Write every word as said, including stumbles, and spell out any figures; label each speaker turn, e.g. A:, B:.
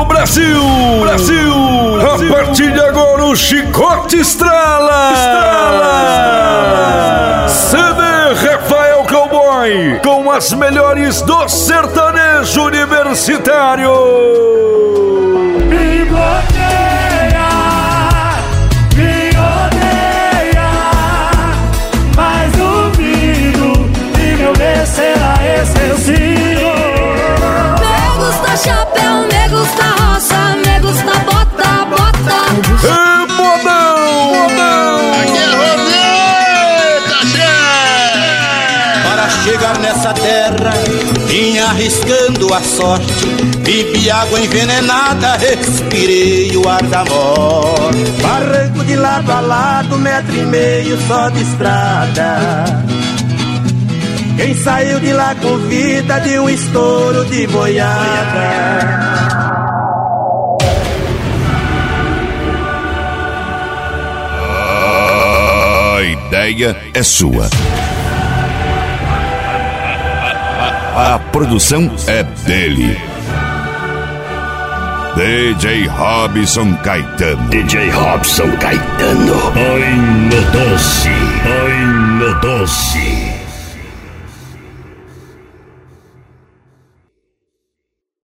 A: do Brasil. Brasil. A partir de agora o chicote estrala. Estrala. C D Rafael Cowboy com as melhores do sertanejo universitário.
B: Me bloqueia, me odeia, mas duvido que meu bem será esquecido.
C: Me gusta chapéu, me gusta roça, me gusta bota, bota.
A: E modão, modão.
D: Aqui é Roleta, chefe.
E: Para chegar nessa terra, vim arriscando a sorte. Bebi água envenenada, respirei o ar da morte. Barranco de lado a lado, metro e meio só de estrada. Quem saiu de lá com vida de um estouro de boiada.
A: A ideia é sua. A produção é dele. D J Robson Caetano.
F: D J Robson Caetano. Ai, no doce, ai, no doce.